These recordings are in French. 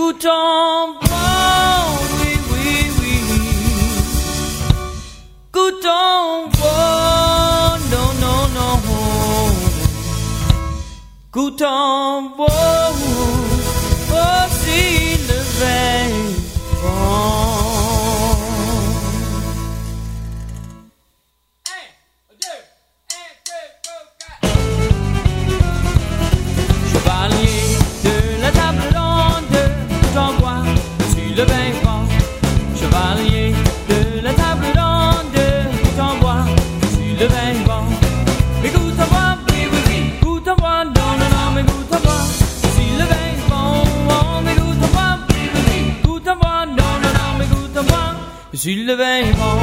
Goûte en bois, oui, oui, oui. Goûte en bois, non, non, non. Goûte en bois, aussi le vin bon. Chevalier de la table ronde, goûte en bois, suis le vin bon. Chevalier de la table ronde, goûte en bois, suis le vin bon. Mais goûte en bois, oui, oui, oui, goûte en bois, non, non, non, mais goûte en bois, suis le vin bon. Oh, mais goûte en bois, oui, oui, oui, goûte en bois, non, non, non, mais goûte en bois, suis le vin bon.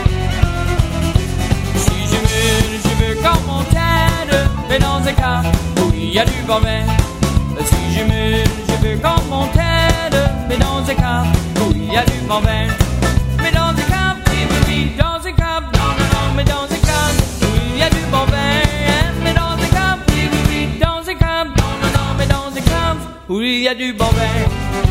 Si je veux comme mon terre, mais dans un cas où il y a du bon vin. Si je veux comme mon terre, mais dans un cas où il y a du bon vin. Mais dans un cas, oui, oui, oui, dans un cas, non, non, non, mais dans un cas où il y a du bon vin. Mais dans un cas, oui, oui, oui, dans un cas, non, non, non, mais dans un cas où il y a du bon vin.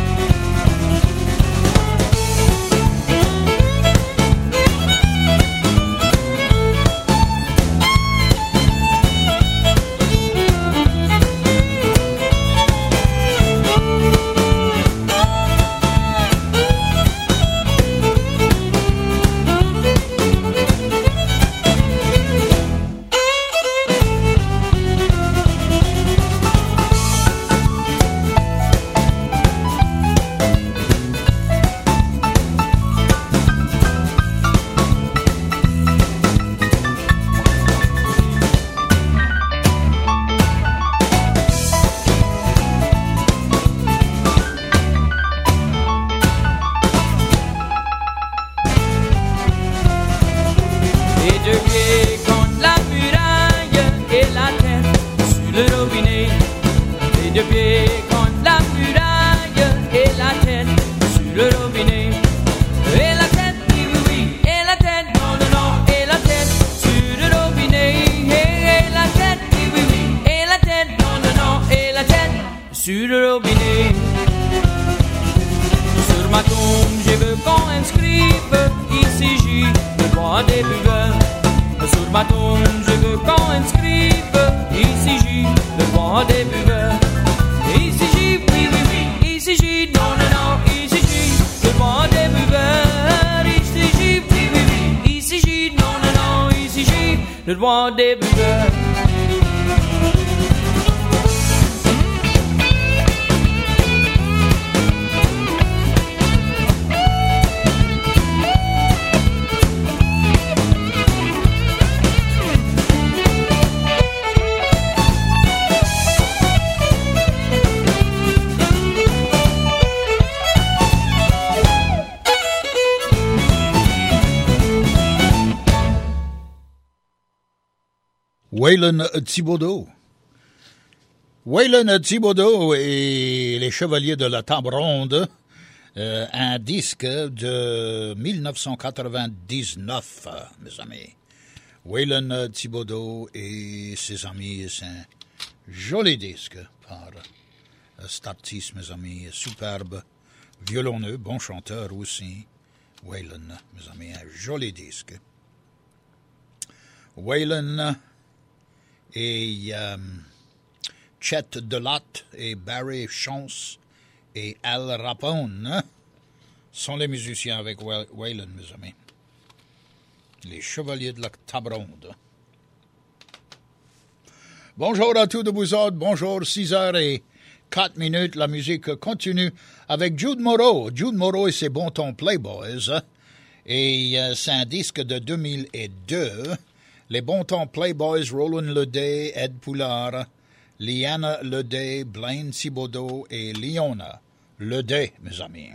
Sur le robinet, sur ma tombe, je veux qu'on inscrive ici J, le roi des buveurs. Sur ma tombe, je veux qu'on inscrive ici J, le roi des buveurs. Ici J, oui, oui, oui, ici J, non, non, non, ici J, le roi des buveurs. Ici J, oui, oui, oui, ici J, non, non, non, ici J, le roi des buveurs. Waylon Thibaudeau. Waylon Thibaudeau et les Chevaliers de la Table Ronde, un disque de 1999, mes amis. Waylon Thibaudeau et ses amis, c'est un joli disque par cet artiste, mes amis, superbe, violonneux, bon chanteur aussi. Waylon, mes amis, un joli disque. Waylon et Chet Delott et Barry Chance et Al Rapone sont les musiciens avec Waylon, mes amis. Les Chevaliers de la Table Ronde. Bonjour à tous de vous autres, bonjour, 6h04, la musique continue avec Jude Moreau. Jude Moreau et ses Bon Ton Playboys, et c'est un disque de 2002. Les Bon Ton Playboys, Roland Ledet, Ed Poulard, Liana Ledet, Blaine Thibaudeau et Leona Ledet, mes amis.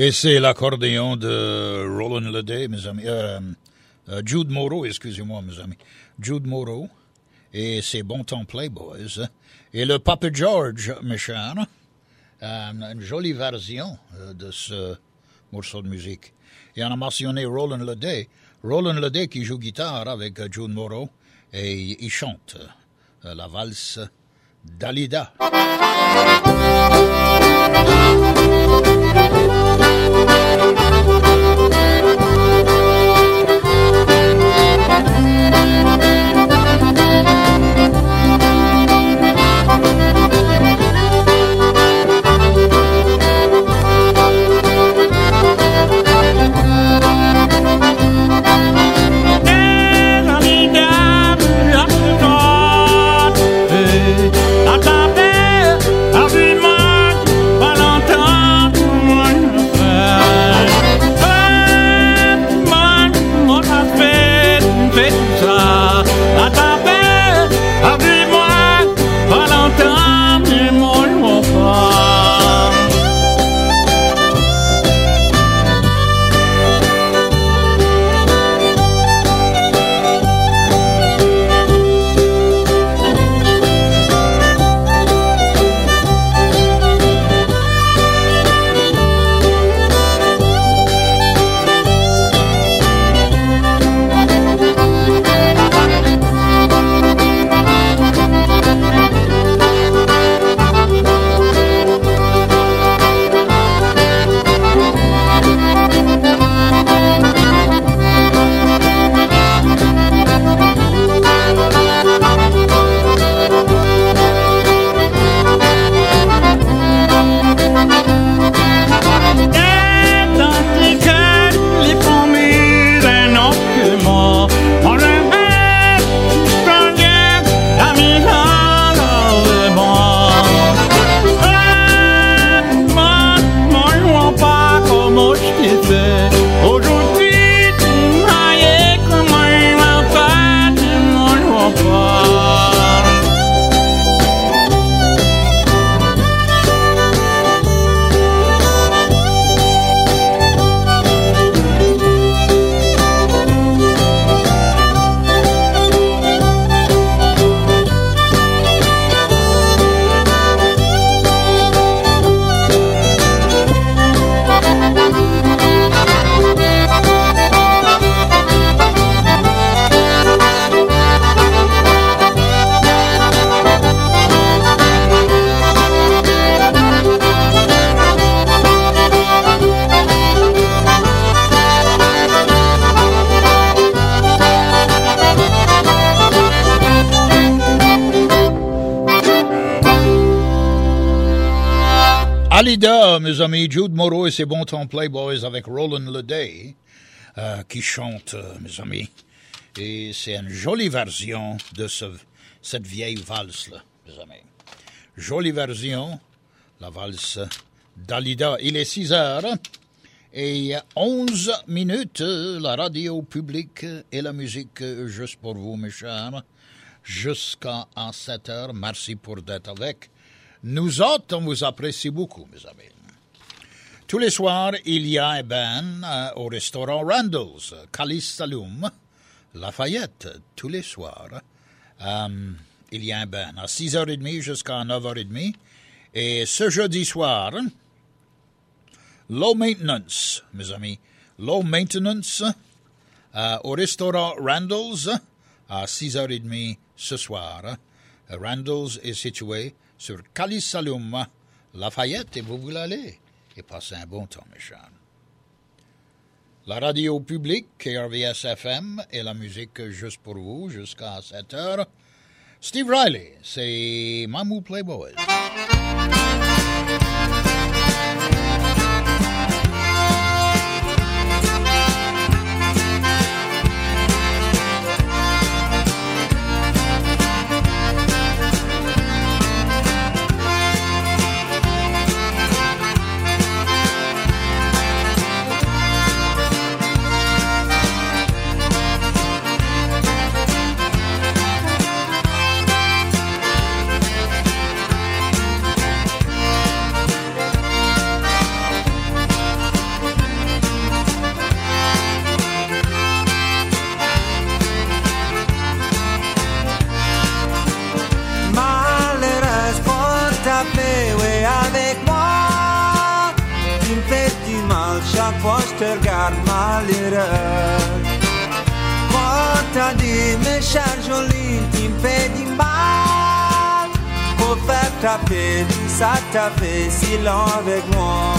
Et c'est l'accordéon de Roland Ledet, mes amis. Jude Moreau, excusez-moi, mes amis. Jude Moreau et ses Bon Temps Playboys. Et le Papa George, mes chers, une jolie version de ce morceau de musique. Et on a mentionné Roland Ledet. Roland Ledet qui joue guitare avec Jude Moreau et il chante la valse Dalida. Dalida, mes amis, Jude Moreau et ses Bon Temps Playboys avec Roland Ledet qui chante, mes amis. Et c'est une jolie version de cette vieille valse-là, mes amis. Jolie version, la valse Dalida. Il est 6 heures et 11 minutes. La radio publique et la musique juste pour vous, mes chers. Jusqu'à 7 heures. Merci pour d'être avec nous autres. On vous apprécie beaucoup, mes amis. Tous les soirs, il y a un band au restaurant Randall's, Calistalum, Lafayette. Tous les soirs, il y a un band à 6h30 jusqu'à 9h30. Et ce jeudi soir, Low Maintenance, mes amis. Low Maintenance au restaurant Randall's à 6h30 ce soir. Randall's est situé sur Calistalum, Lafayette, et vous voulez aller et passer un bon temps, mes chers. La radio publique, KRVS FM, et la musique juste pour vous jusqu'à 7 heures. Steve Riley, c'est Mamou Playboys. chaque fois je te regarde malheureux. Quand t'as dit mes chers jolis, tu me fais du mal. Pour faire ta paix, ça t'a fait si long avec moi.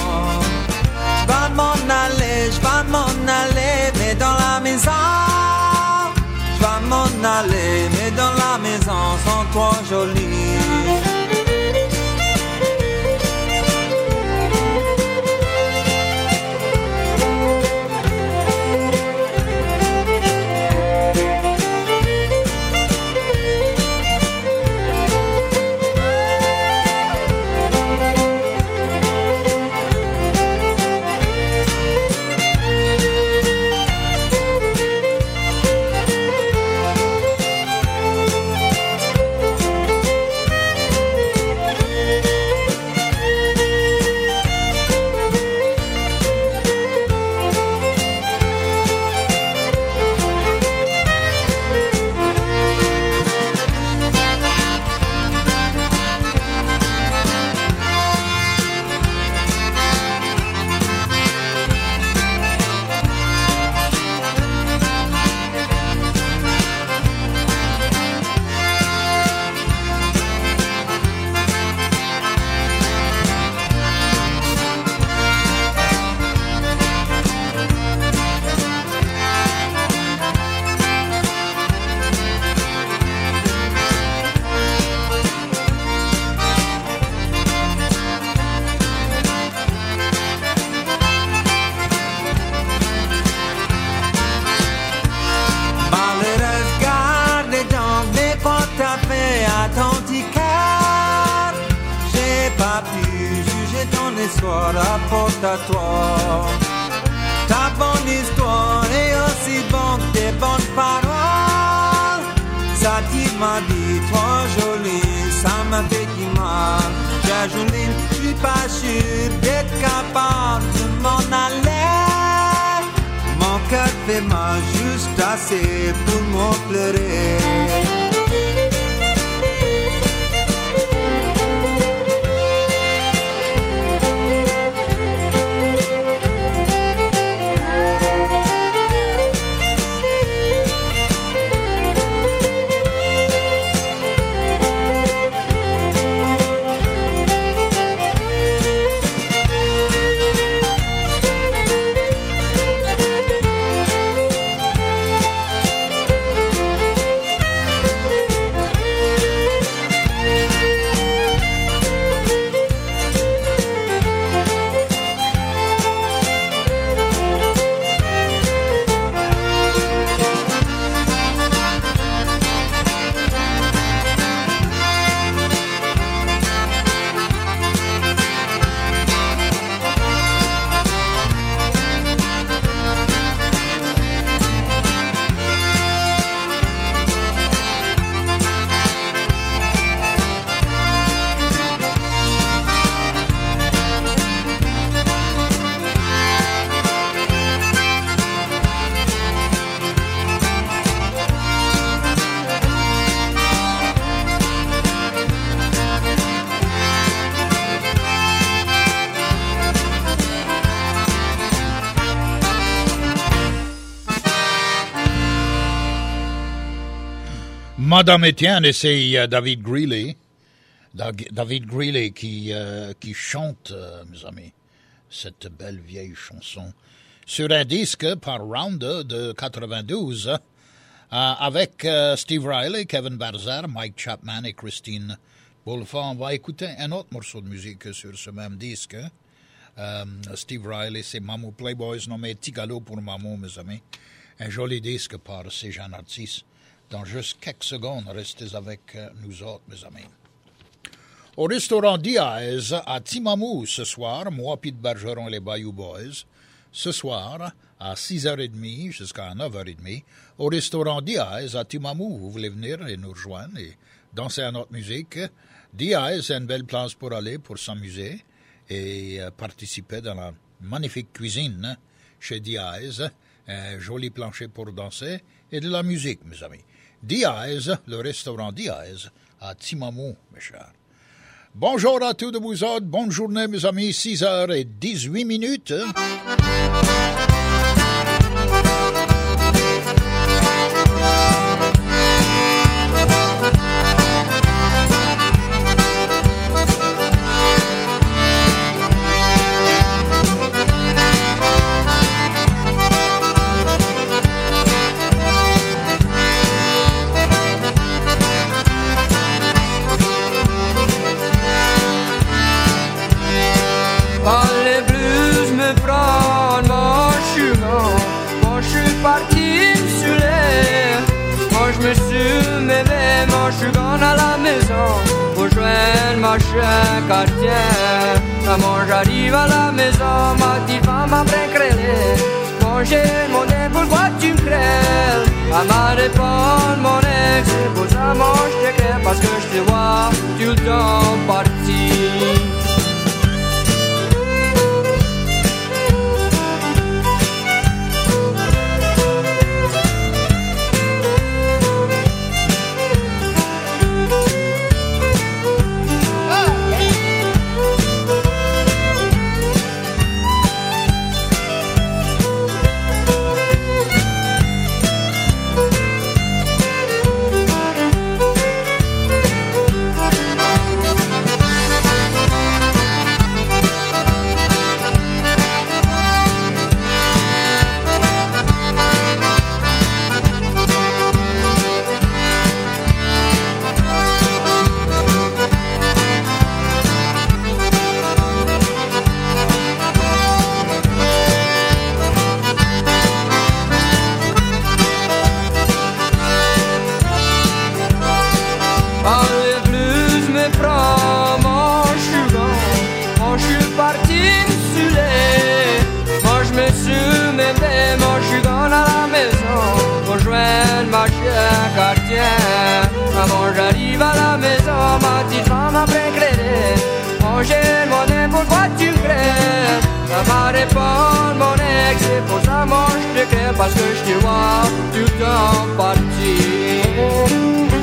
Je vais m'en aller, mais dans la maison. Je vais m'en aller, mais dans la maison, sans toi jolie. Rapporte à toi ta bonne histoire et aussi bon que tes bonnes paroles. Ça tu m'as dit, toi jolie, ça m'a fait du mal. J'ai jolie, je suis pas sûr d'être capable de m'en aller. Mon cœur fait mal juste assez pour m'en pleurer. Madame Etienne, et c'est David Greeley. David Greeley qui chante, mes amis, cette belle vieille chanson sur un disque par Rounder de 92 avec Steve Riley, Kevin Barzer, Mike Chapman et Christine Bulfa. On va écouter un autre morceau de musique sur ce même disque. Steve Riley, c'est Mamou Playboys, nommé Tigalo pour Mamou, mes amis. Un joli disque par ces jeunes artistes. Dans juste quelques secondes, restez avec nous autres, mes amis. Au restaurant Diaz à Timamou ce soir, moi, Pete Bergeron et les Bayou Boys, ce soir, à 6h30 jusqu'à 9h30, au restaurant Diaz à Timamou, vous voulez venir et nous rejoindre et danser à notre musique. Diaz, c'est une belle place pour aller, pour s'amuser et participer dans la magnifique cuisine chez Diaz, un joli plancher pour danser et de la musique, mes amis. Diaz, le restaurant Diaz, à Timamou, mes chers. Bonjour à tous de vous autres, bonne journée, mes amis, 6h18. gone à la maison pour joindre ma chère quartier. Maman, j'arrive à la maison, ma petite femme m'a précrélé. Manger mon nez, pourquoi tu me crèves? Elle m'a répondu, mon ex, c'est pour ça, moi je te crève, parce que je te vois tout le temps partir. Maman, j'arrive à la maison, ma petite femme a précrélé. Manger mon nez, pourquoi tu crèves? Ça m'a répondu, mon ex, c'est pour ça, moi je te crève, parce que je te vois tout le temps partir.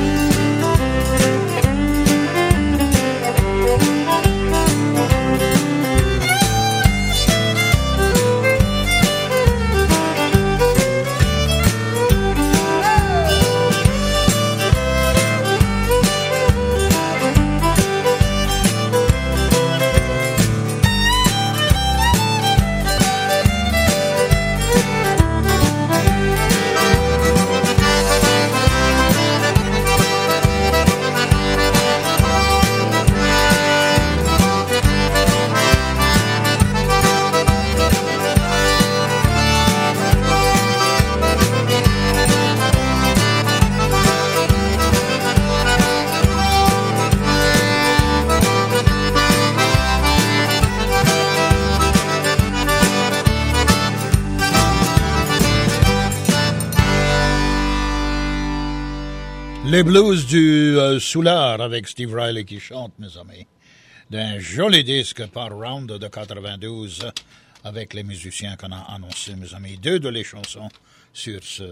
Les blues du Soulard avec Steve Riley qui chante, mes amis, d'un joli disque par Round de 92 avec les musiciens qu'on a annoncés, mes amis. Deux de les chansons sur ce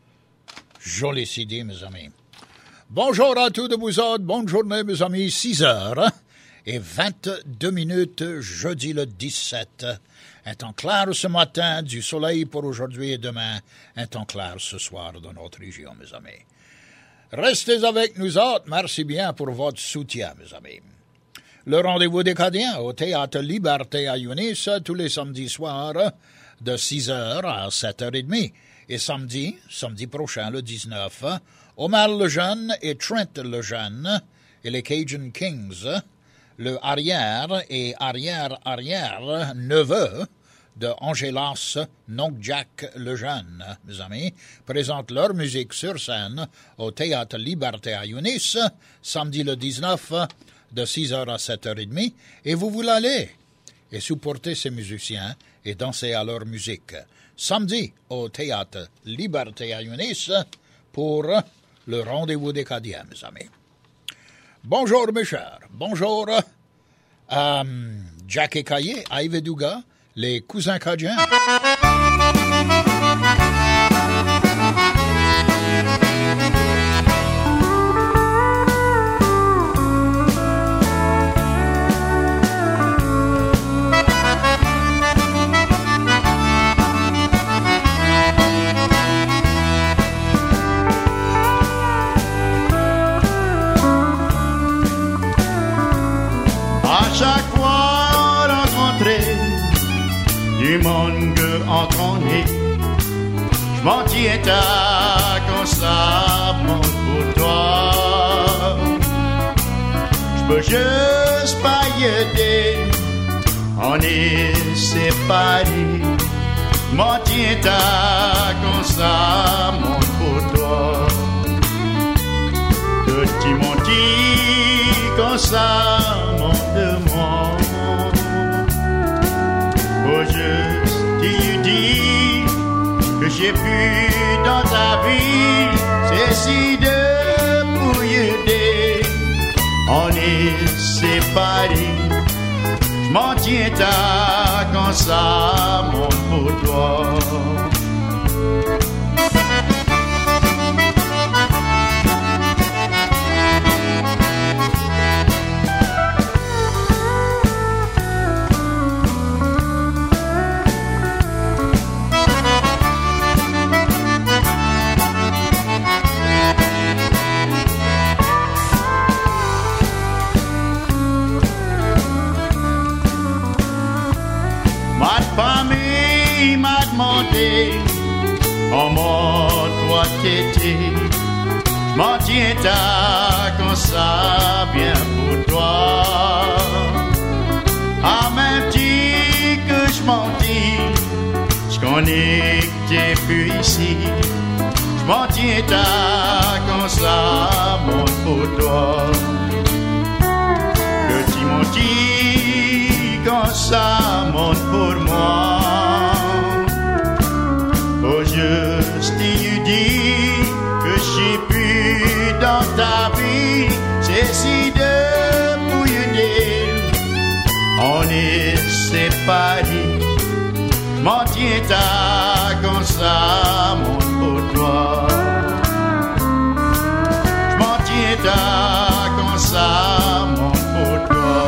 joli CD, mes amis. Bonjour à tous de vous autres, bonne journée, mes amis, 6h et 22 minutes, jeudi le 17. Un temps clair ce matin, du soleil pour aujourd'hui et demain, un temps clair ce soir dans notre région, mes amis. Restez avec nous autres. Merci bien pour votre soutien, mes amis. Le rendez-vous des Acadiens au Théâtre Liberté à Yunis tous les samedis soirs de 6h à 7h30. Et samedi prochain, le 19, Omar Lejeune et Trent Lejeune et les Cajun Kings, le arrière et arrière-neveu de Angélas Nongjack Lejeune, mes amis, présentent leur musique sur scène au Théâtre Liberté à Yunis, samedi le 19, de 6h à 7h30, et vous voulez aller et supporter ces musiciens et danser à leur musique. Samedi, au Théâtre Liberté à Yunis, pour le rendez-vous des Acadiens, mes amis. Bonjour, mes chers. Bonjour, Jack et Caillé, Yves Dugas, les cousins Cadiens. Chaque fois rencontré du monde entraîné, je m'en tiens à comme ça pour toi. Je peux juste pas y aider, on est séparés. Je m'en tiens à comme ça pour toi. Petit monde comme ça, mon demande. Au juste, tu dis que j'ai pu dans ta vie, c'est si de pour aider. On est séparés, je m'en tiens ta quand ça monte pour toi. Famille m'a demandé comment toi t'étais. Je m'en tiens ta quand ça vient pour toi. En même temps que je m'en dis, je connais que t'es plus ici. Je m'en tiens ta quand ça monte pour toi. Que tu m'en dis quand ça monte pour moi. Au juste, tu dis que j'ai pu dans ta vie, c'est si de pour aider. On est séparés, m'en tiens ta quand ça monte pour toi. M'en tiens ta quand ça monte pour toi.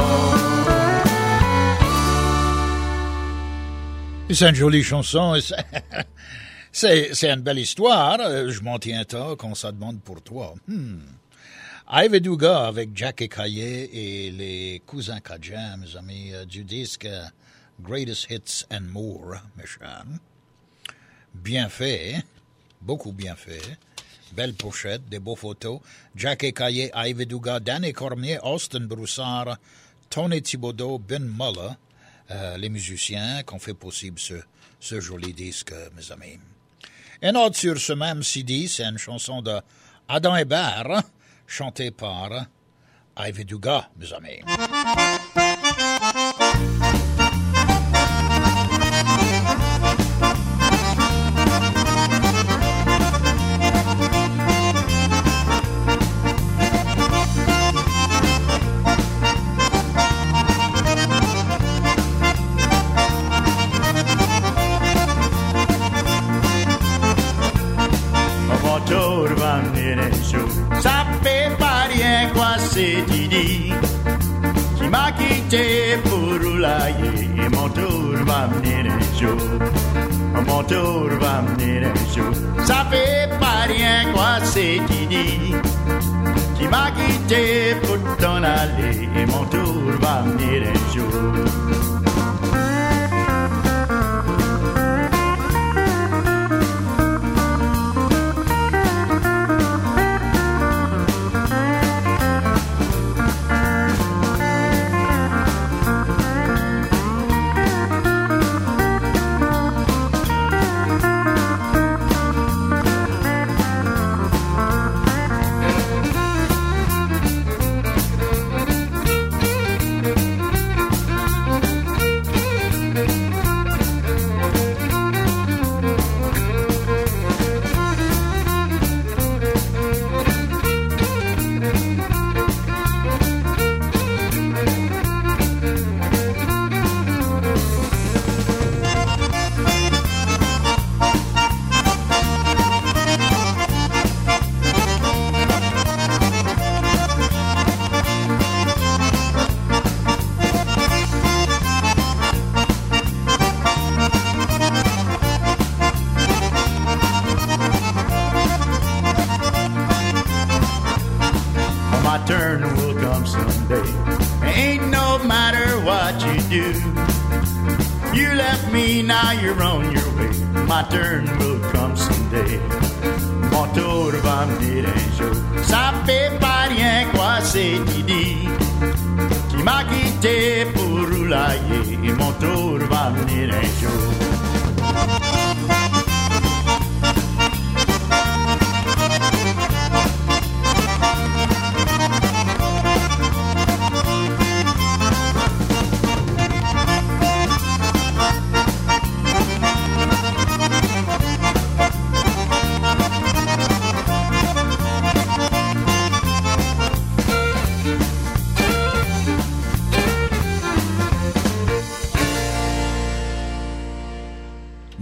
C'est une jolie chanson. C'est une belle histoire. Je m'en tiens tard quand ça demande pour toi. Iveduga avec Jackie Caillé et les cousins Kajam, mes amis, du disque Greatest Hits and More, mes chers. Bien fait, beaucoup bien fait. Belle pochette, des beaux photos. Jackie Caillé, Iveduga, Danny Cormier, Austin Broussard, Tony Thibodeau, Ben Muller, les musiciens qui ont fait possible ce joli disque, mes amis. Et autre sur ce même CD, c'est une chanson de Adam Hébert, chantée par Iveduga, mes amis. Ça fait pas rien quoi c'est Didi qui m'a quitté pour roulailler. Et mon tour va venir un jour, mon tour va venir un jour. Ça fait pas rien quoi c'est Didi qui m'a quitté pour t'en aller. Et mon tour va venir un jour. turn will come someday. Ain't no matter what you do. You left me, now you're on your way. My turn will come someday. Mon tour va venir un jour. Ça fait pas rien quoi c'est Didi qui m'a quitté pour roulailler. Et mon tour va venir un jour.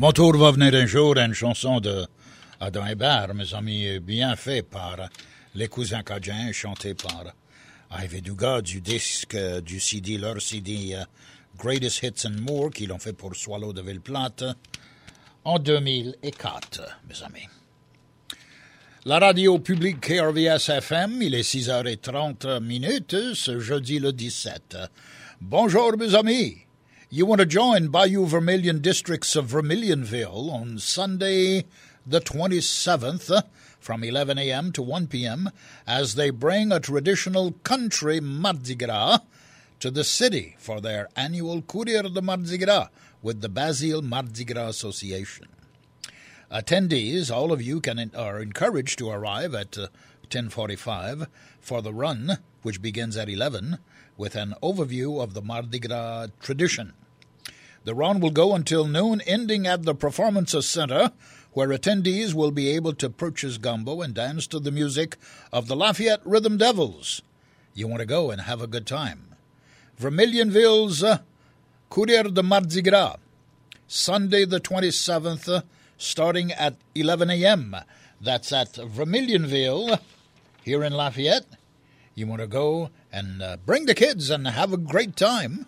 Mon tour va venir un jour, une chanson de Adam Hébert, mes amis, bien fait par les cousins Cajun, chanté par Ivy Dugas du disque, du CD, leur CD Greatest Hits and More, qu'ils l'ont fait pour Swallow de Ville-Plate en 2004, mes amis. La radio publique KRVS FM, il est 6h30 ce jeudi le 17. Bonjour, mes amis. You want to join Bayou Vermilion districts of Vermilionville on Sunday the 27th from 11 a.m. to 1 p.m. as they bring a traditional country Mardi Gras to the city for their annual Courir de Mardi Gras with the Basile Mardi Gras Association. Attendees, all of you are encouraged to arrive at 10:45 for the run, which begins at 11, with an overview of the Mardi Gras tradition. The run will go until noon, ending at the Performances Center, where attendees will be able to purchase gumbo and dance to the music of the Lafayette Rhythm Devils. You want to go and have a good time. Vermilionville's Courir de Mardi Gras, Sunday the 27th, starting at 11 a.m. That's at Vermilionville, here in Lafayette. You want to go and bring the kids and have a great time.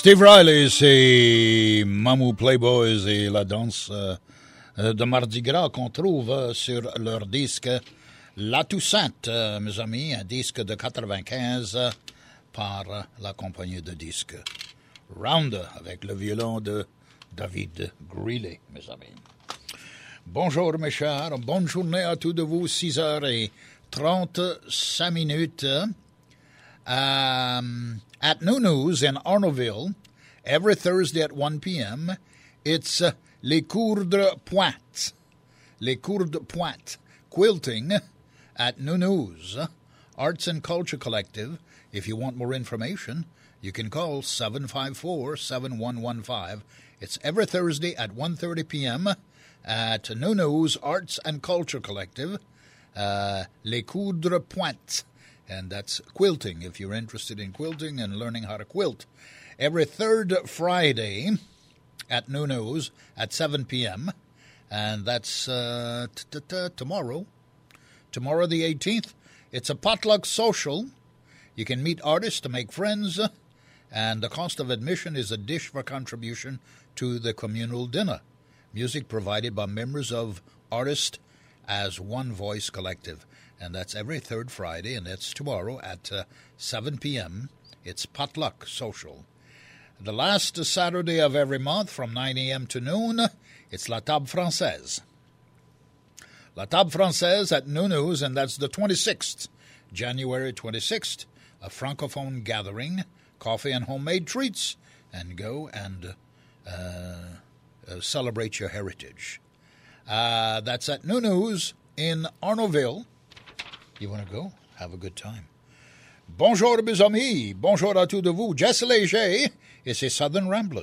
Steve Riley, c'est Mamou Playboys et la danse de Mardi Gras qu'on trouve sur leur disque La Toussaint, mes amis, un disque de 95 par la compagnie de disques Rounder avec le violon de David Greeley, mes amis. Bonjour mes chers, bonne journée à tous de vous, 6h35. At Nunu's in Arnaudville, every Thursday at 1 p.m., it's Les Cours de Pointe. Les Cours de Pointe. Quilting at Nunu's. Arts and Culture Collective. If you want more information, you can call 754-7115. It's every Thursday at 1:30 p.m. at Nunu's Arts and Culture Collective. Les Cours de Pointe. And that's quilting, if you're interested in quilting and learning how to quilt. Every third Friday at Nuno's at 7 p.m. And that's tomorrow. Tomorrow the 18th. It's a potluck social. You can meet artists to make friends. And the cost of admission is a dish for contribution to the communal dinner. Music provided by members of Artists as One Voice Collective. And that's every third Friday, and that's tomorrow at 7 p.m. It's Potluck Social. The last Saturday of every month from 9 a.m. to noon, it's La Table Française. La Table Française at Nunu's, and that's the 26th, January 26th, a Francophone gathering, coffee and homemade treats, and go and celebrate your heritage. That's at Nunu's in Arnaudville. You want to go? Have a good time. Bonjour mes amis, bonjour à tous de vous. Jess Léger et ses Southern Ramblers.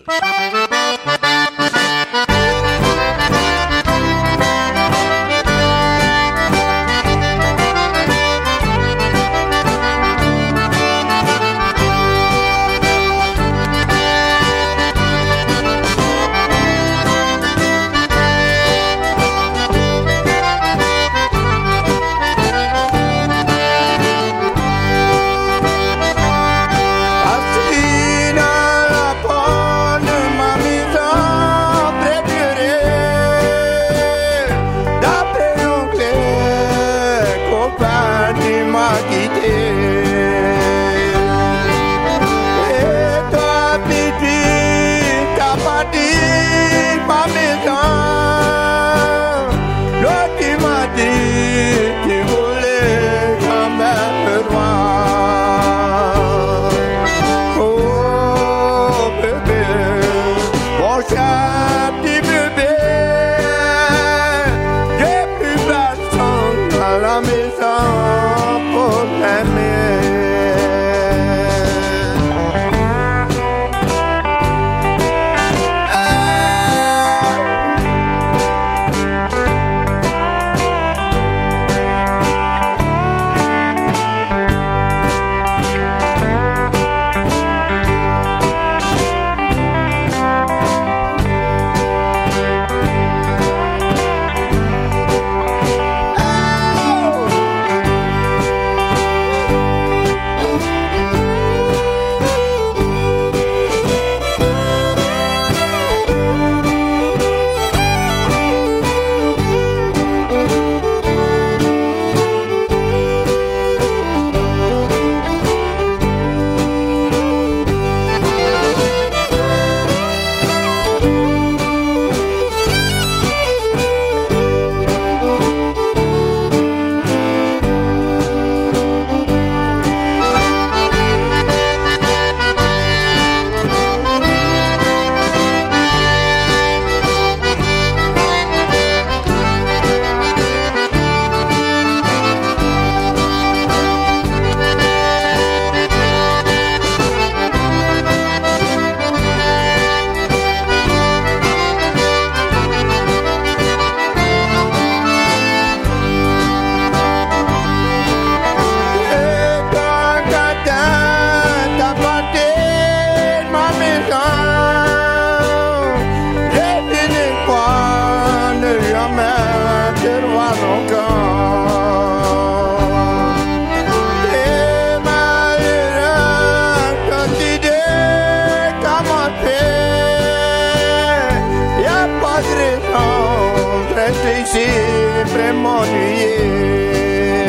agressant, rester ici, vraiment m'ennuyer.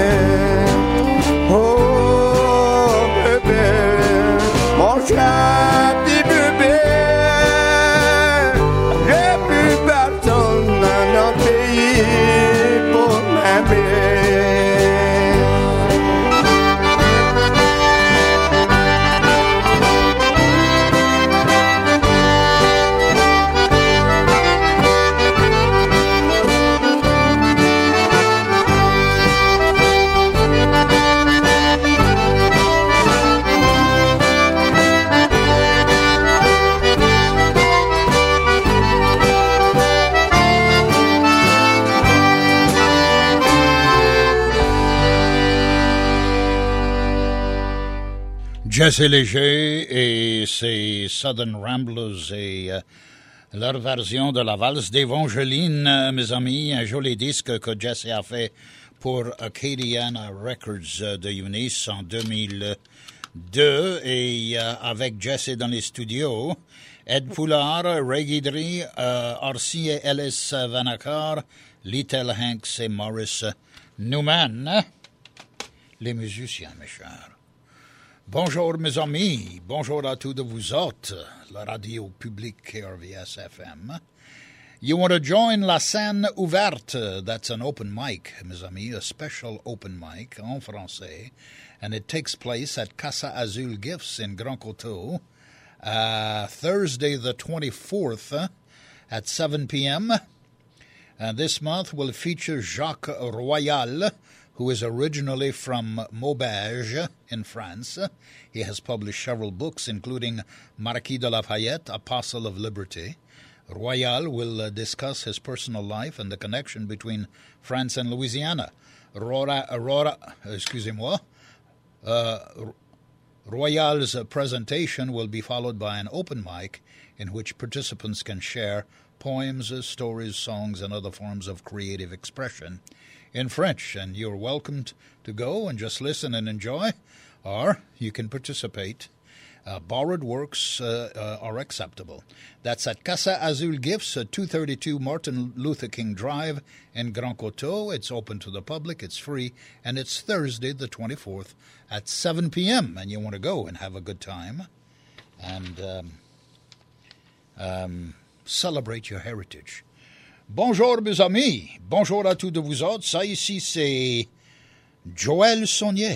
Oh bébé, mon cher petit bébé, j'ai plus personne dans notre pays pour m'aimer. Jesse Léger et ses Southern Ramblers et leur version de la valse d'Evangeline, mes amis, un joli disque que Jesse a fait pour Acadiana Records de Eunice en 2002 et avec Jesse dans les studios, Ed Poulard, Ray Guidry, Arcy et Ellis Vanacar, Little Hanks et Morris Newman, les musiciens, mes chers. Bonjour mes amis, bonjour à tous de vous autres, la radio publique KRVS FM. You want to join la scène ouverte, that's an open mic, mes amis, a special open mic en français, and it takes place at Casa Azul Gifts in Grand Coteau, Thursday the 24th at 7 p.m. And this month will feature Jacques Royal, who is originally from Maubeuge in France. He has published several books, including Marquis de Lafayette, Apostle of Liberty. Royal will discuss his personal life and the connection between France and Louisiana. Royal's presentation will be followed by an open mic in which participants can share poems, stories, songs, and other forms of creative expression in French, and you're welcome to go and just listen and enjoy, or you can participate. Borrowed works are acceptable. That's at Casa Azul Gifts, 232 Martin Luther King Drive in Grand Coteau. It's open to the public, it's free, and it's Thursday the 24th at 7 p.m., and you want to go and have a good time and celebrate your heritage. Bonjour mes amis, bonjour à tous de vous autres. Ça ici c'est Joël Saunier.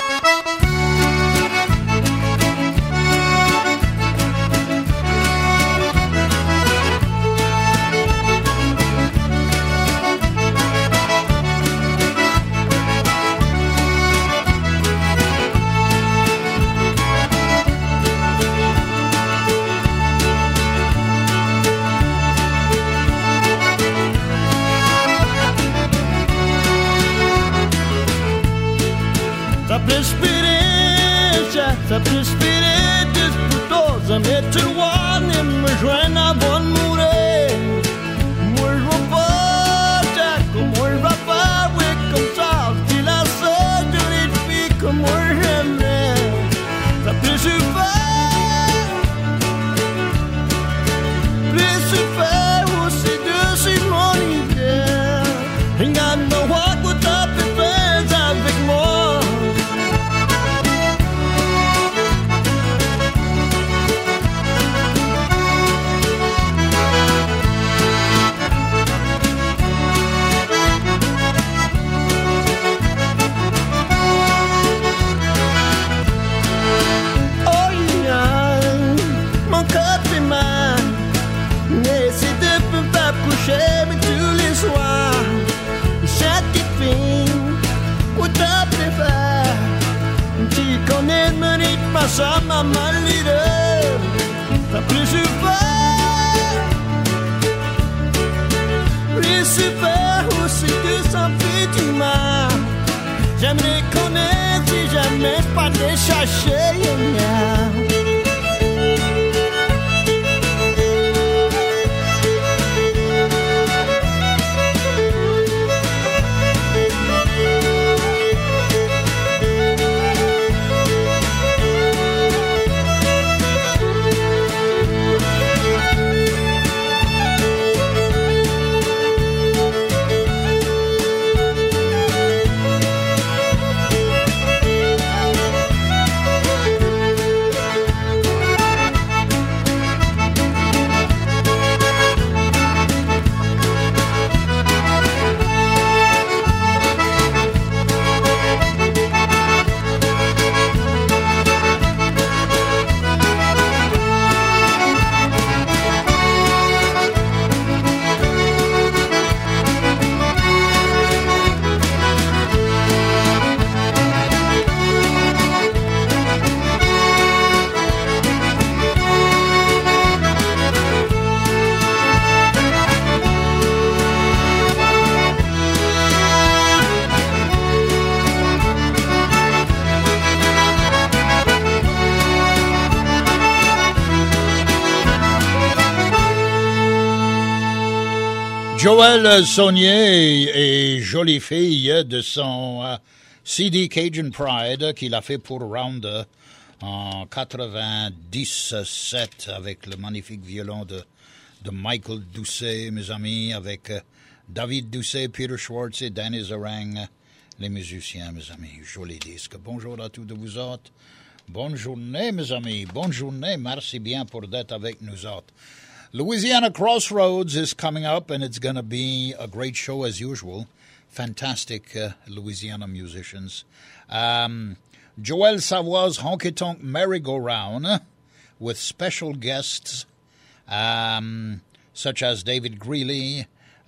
Ça peut inspirer disputosamente one et me joindre avant de mourir. Moi je vois pas Jack comme moi je vois pas oui comme ça. Si la seule de les filles comme moi j'aimerais. Ça peut suffire. Plus suffire aussi de mon idée. Ain't got no what would up et friends avec moi. Mais tous les soirs, chaque film, où t'as préféré. Tu connais mon rythme, ça m'a mal leader. T'as plus super, plus super, aussi tu s'en fais du mal. J'aimerais connaître si jamais pas les chercher, yeah. Joël Saunier et jolie fille de son CD Cajun Pride qu'il a fait pour Rounder en 97 avec le magnifique violon de Michael Doucet, mes amis, avec David Doucet, Peter Schwartz et Danny Zarang, les musiciens, mes amis. Joli disque. Bonjour à tous de vous autres. Bonne journée, mes amis. Bonne journée. Merci bien pour d'être avec nous autres. Louisiana Crossroads is coming up, and it's going to be a great show as usual. Fantastic Louisiana musicians. Joël Savoie's Honky Tonk Merry-Go-Round with special guests such as David Greeley,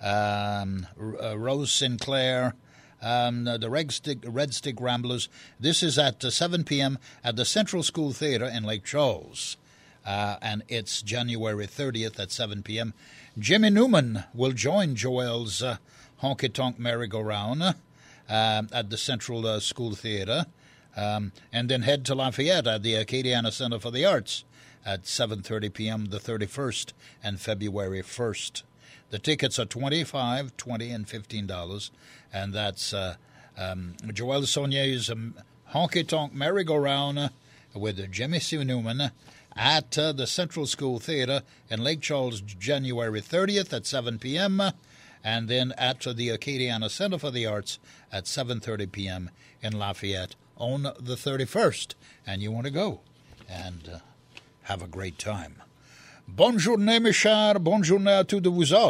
Rose Sinclair, the Red Stick Ramblers. This is at 7 p.m. at the Central School Theater in Lake Charles. And it's January 30th at 7 p.m. Jimmy Newman will join Joel's Honky Tonk Merry-Go-Round at the Central School Theater, and then head to Lafayette at the Acadiana Center for the Arts at 7:30 p.m. the 31st and February 1st. The tickets are $25, $20, and $15, and that's Joel Saunier's Honky Tonk Merry-Go-Round with Jimmy C. Newman at the Central School Theater in Lake Charles, January 30th at 7 p.m., and then at the Acadiana Center for the Arts at 7:30 p.m. in Lafayette on the 31st. And you want to go and have a great time. Bonne journée, mes chers. Bonne journée à tous de vous autres.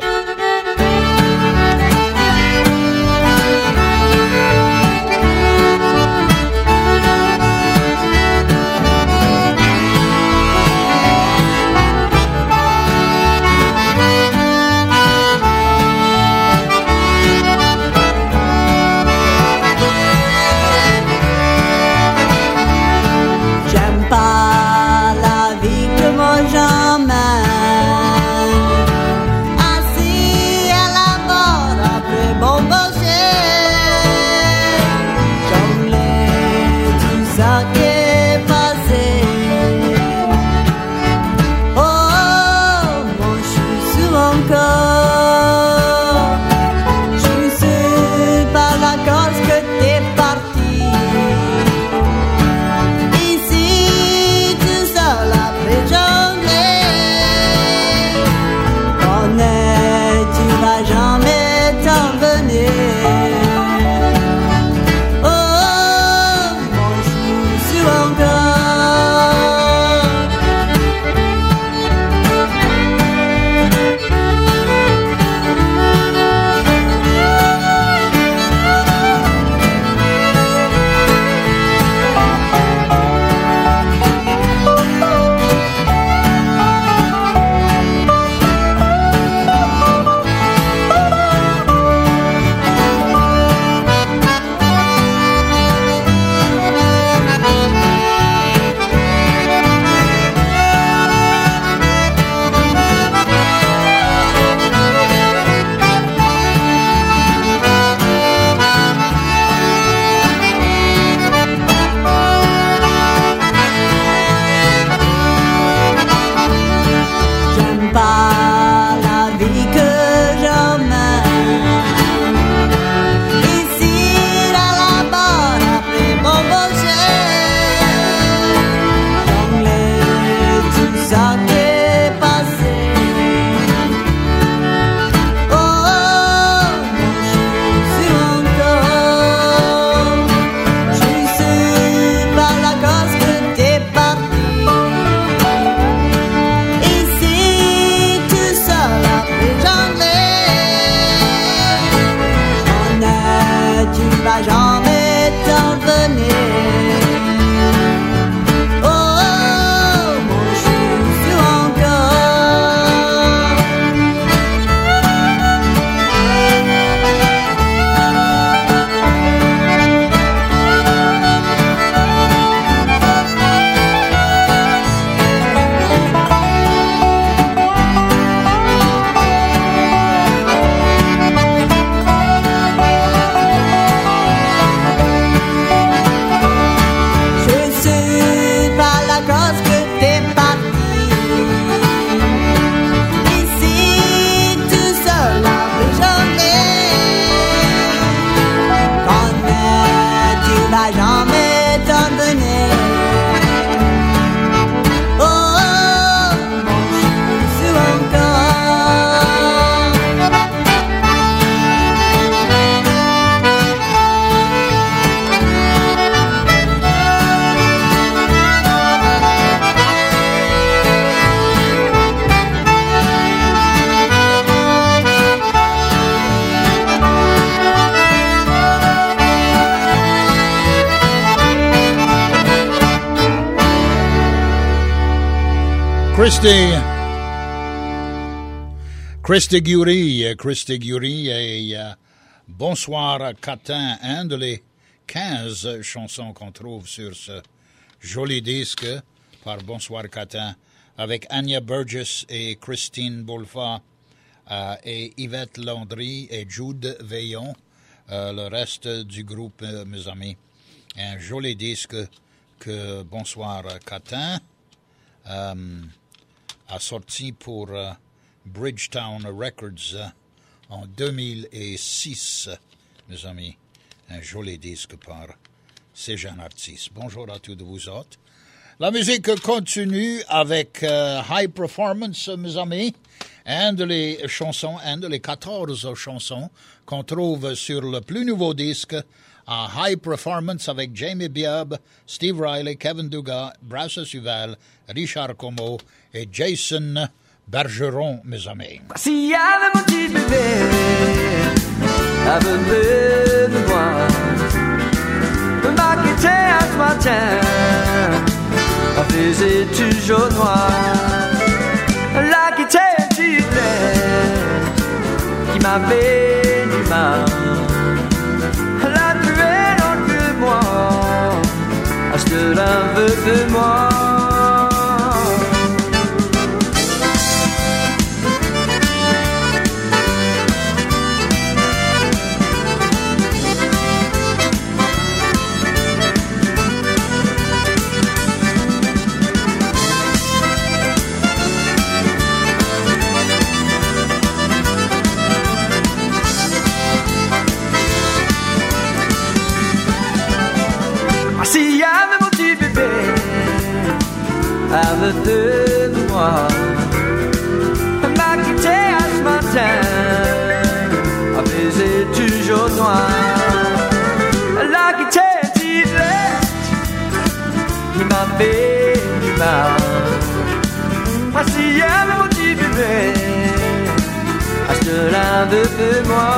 Pas la vie que moi j'emmène, assis Christy Gury et Bonsoir Catin, un de les 15 chansons qu'on trouve sur ce joli disque par Bonsoir Catin avec Anya Burgess et Christine Bolfa et Yvette Landry et Jude Veillon, le reste du groupe, mes amis. Un joli disque que Bonsoir Catin a sorti pour Bridgetown Records en 2006, mes amis. Un joli disque par ces jeunes artistes. Bonjour à tous de vous autres. La musique continue avec High Performance, mes amis. Un de les 14 chansons qu'on trouve sur le plus nouveau disque à High Performance avec Jamie Biab, Steve Riley, Kevin Dugas, Brass Suval, Richard Como et Jason Bergeron, mes amis. S'il y avait mon petit bébé, aveuglé de moi, me m'inquiétait à ce matin, on faisait toujours noir. Là qui était un petit qui m'avait du mal, la tuée dans que moi, à ce que l'un veut de moi. S'il y avait mon petit bébé avec de moi, m'a quitté à ce matin, a faisait toujours noir. La quitté direct, qui m'a fait du mal. S'il y avait mon petit bébé, à ce l'un de moi.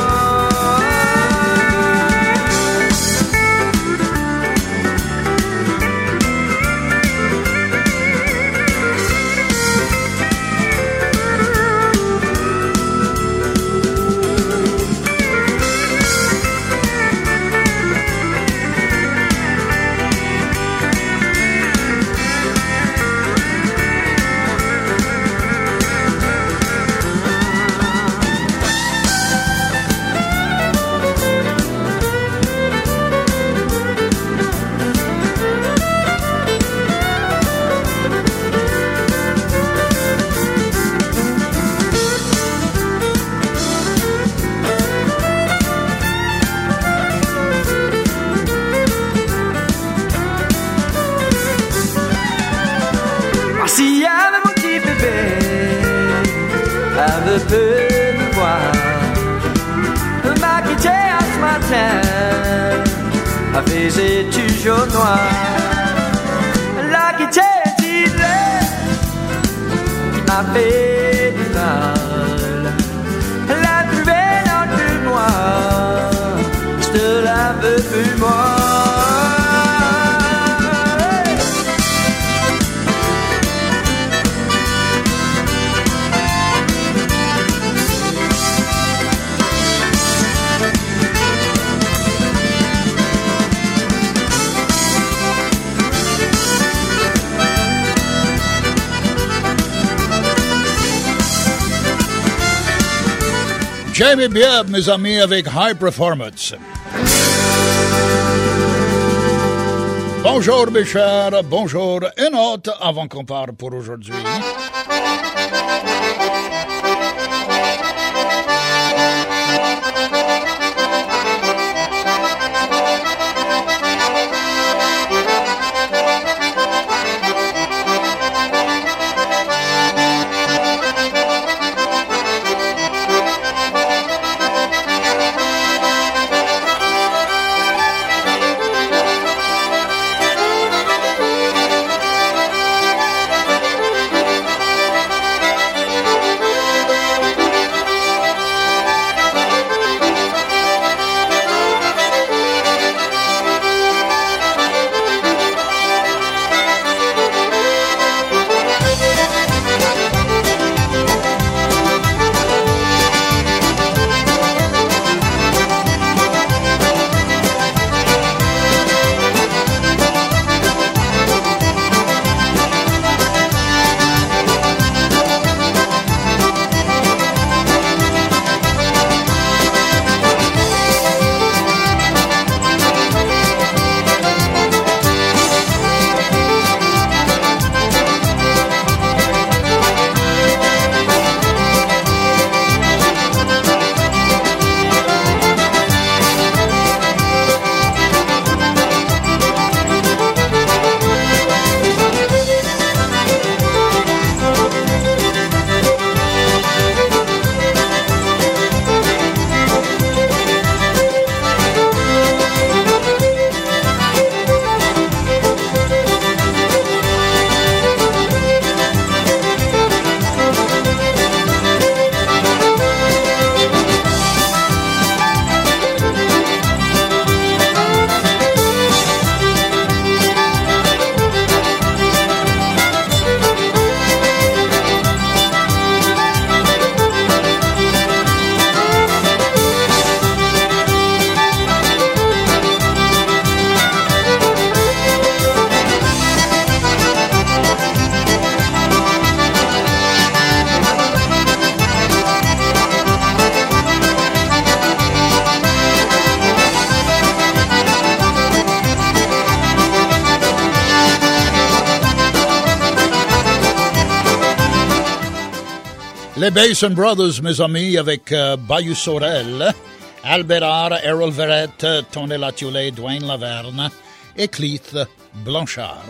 S'il y avait mon petit bébé, avec peu de voir, m'a quitté à ce matin, a faisait toujours noir. La quitté direct, qui m'a fait du mal. La trouver dans le moi, je te la veux plus moi. Jamie Biab, mes amis, avec High Performance. Bonjour, mes chers, bonjour. Une autre avant qu'on parte pour aujourd'hui. Les Basin Brothers, mes amis, avec Bayou Sorel, Albérard, Errol Verrett, Tony Latiolais, Dwayne Laverne et Keith Blanchard.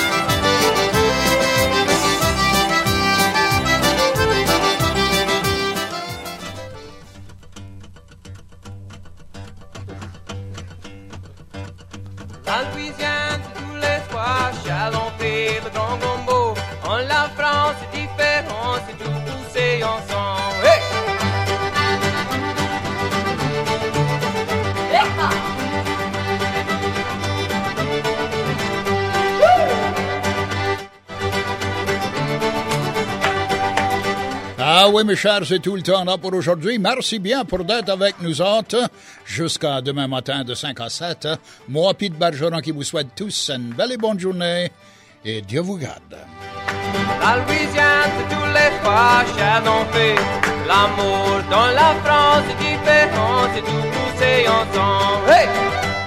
La Louisiane, c'est tous les soirs, Chalon-Pé, le Grand Gombo. En la France, c'est différent, c'est tout poussé ensemble. Hey! Ah oui, mes chers, c'est tout le temps là pour aujourd'hui. Merci bien pour d'être avec nous autres jusqu'à demain matin de 5 à 7. Moi, Pete Bergeron, qui vous souhaite tous une belle et bonne journée et Dieu vous garde. La Louisiane, c'est tous les fois, Chalon-Pé. L'amour dans la France, c'est différent, c'est tout poussé ensemble. Hey!